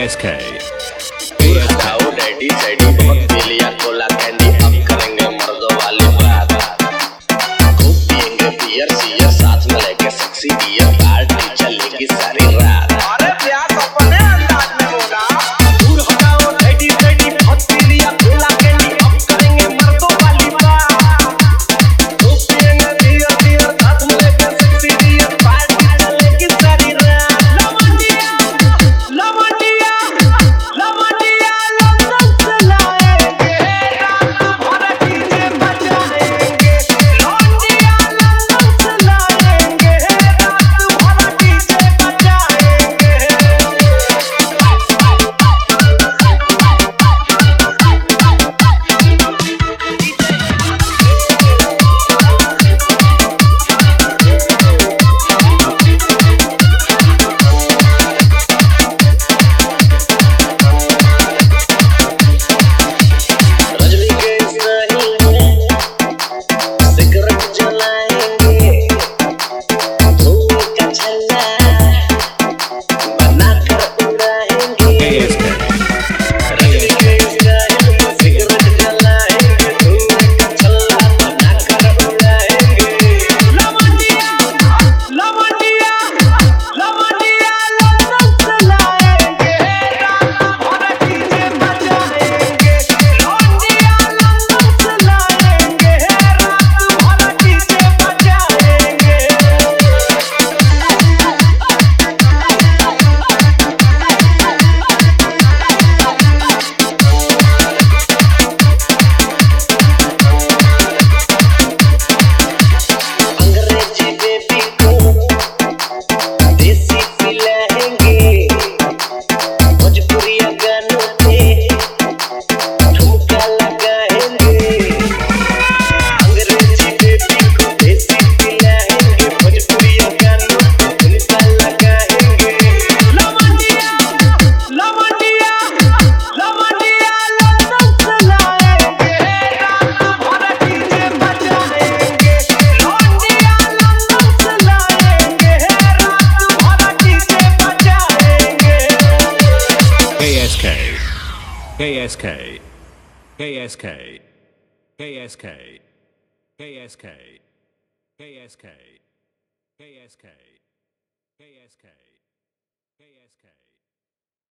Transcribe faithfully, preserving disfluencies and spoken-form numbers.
S K हटाओ daddy सैडी बहुत पी लिया कोला कैंडी अब करेंगे मर्दों वाली बात खूब पिएंगे बियर सियर साथ में लेके सेक्सी बियर पार्टी चलेगी सारी रात। अरे प्यास अपने अंदाज में बोला। दूर हटाओ डैडी सैडी बहुत पी लिया कोला कैंडी अब करेंगे मर्दों वाली बात खूब पिएंगे बियर सियर साथ में लेके सेक्सी बियर पार्टी चलेगी सारी रात। लवंडिया लवंडिया लंदन से लाएंगे रात भर डीजे बजाएंगे। लवंडिया लंदन से लाएंगे रात भर डीजे बजाएंगे। रजनी के सही में सिगरेट जलाएंगे धुएं का छल्ला बनाकर उड़ाएंगे। S K रजनी के सही में सिगरेट जलाएंगे धुएं का छल्ला बनाकर उड़ाएंगे। लवंडिया लवंडिया लवंडिया लंदन से लाएंगे रात भर डीजे बजाएंगे। लवंडिया लंदन से लाएंगे रात भर डीजे बजाएंगे। अंग्रेजी बेबी को देसी पिलाएंगे भोजपुरिया गानों पे ठुमका लगाएंगे। अंग्रेजी बेबी को देसी पिलाएंगे भोजपुरिया गानों पे ठुमका लगाएंगे। लवंडिया लवंडिया लवंडिया लंदन से लाएंगे रात भर डीजे बजाएंगे। लवंडिया लंदन से लाएंगे रात भर डीजे बजाएंगे। K S K K S K K S K K S K K S K K S K K S K K S K